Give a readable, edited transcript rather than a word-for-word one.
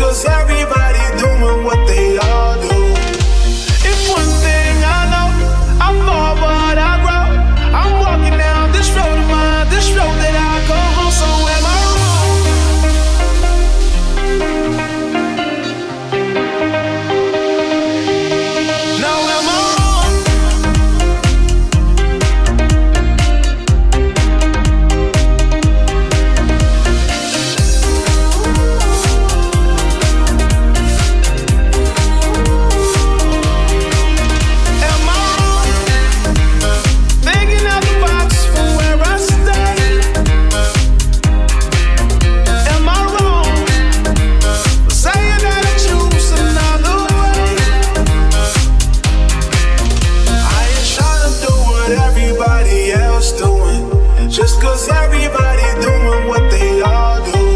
cause everybody doing what they all do. If one thing I know, I fall but I grow. I'm walking down this road of mine, this road that I go home. So am I wrong? Now am I wrong? Am I wrong? Thinking out the box from where I stay. Am I wrong for saying that I choose another way? I ain't trying to do what everybody else doing, just cause everybody doing what they all do.